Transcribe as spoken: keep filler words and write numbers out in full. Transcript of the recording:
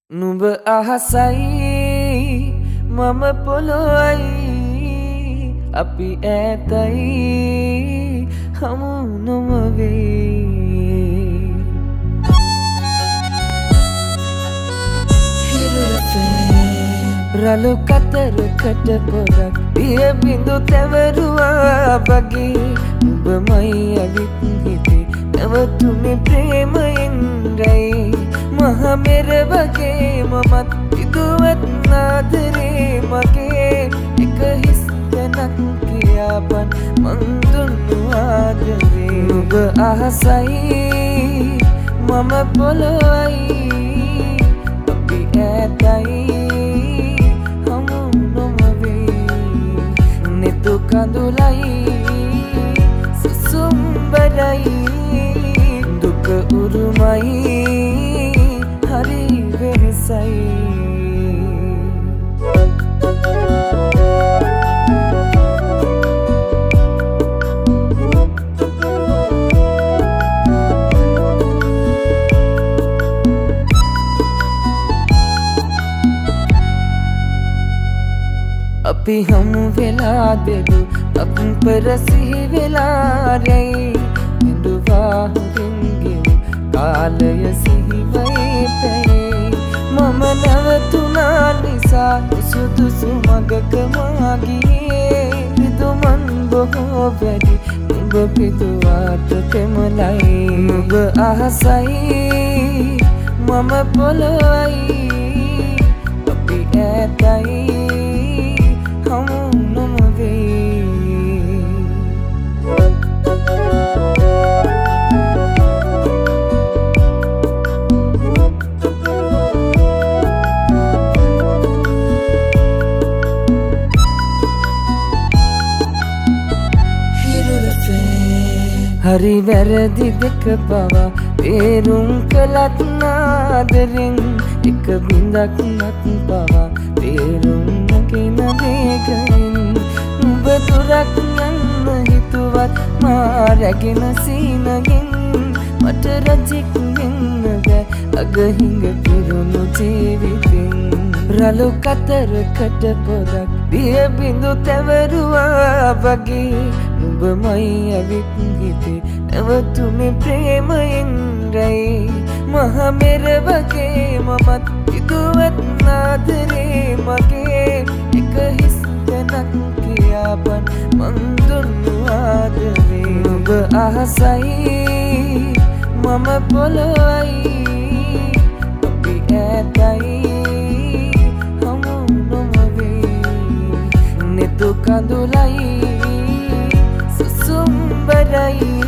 නුඹ අහසයි මම පොළොවයි අපි ඈතයි හමු නොමවේ රළු කතරකට පොරක් දිය බිඳු තැවරුවා වගේ නුඹමයි ඇවිත් හිතේ නැවතුනේ ප්‍රේමයෙන් රැයි මහ මෙර වගේ මමත් ඉදුවත් නාදරේ මගේ එක හිස් තැනක් කියාපන් මං දුන්නු ආදරේ නුඹ අහසයි මම පොළොවයි අපි ඈතයි හමු නොමවේ නෙතු කඳුලයි සුසුම්බරයි දුක උරුමයි hari වෙනසයි අපි හමු වෙලා දෙදු අපර සිහි වෙලා රැයි ඉඳුවා හුරින්ගෙමු කාලය සිහිවයි පැයි මම නැවතුනා නිසා සුදුසු මගක මාගියේ පිදුමන් බොහෝ වැඩි නුඹ පිදුවාට පෙමලයි නුඹ අහසයි මම පොළොවයි අපි ඈතයි හමු නොමවේ hari වැරදි දෙක පවා තේරුම් කළත් නාදරෙන් එක බිඳක් නත් පවා තේරුම් නොගෙන වේගයෙන් නුඹ දුරක් යන්න හිතුවත් මා රැගෙන සීනගෙන් මට රජෙක් වෙන්න බෑ අගහිඟ පිරුණු ජීවිතෙන් රළු කතරකට පොරක් දිය බිඳු තැවරුවා වගේ නුඹමයි ඇවිත් හිතේ නැවතුනේ ප්‍රේමයෙන් රැයි මහ මෙර වගේ මමත් ඉදුවත් නාදරේ මගේ එක හිස් තැනක් කියාපන් මං දුන්නු ආදරේ නුඹ අහසයි මම පොළොවයි අපි ඈතයි හමු නොමවේ නෙතු කඳුලයි සුසුම්බරයි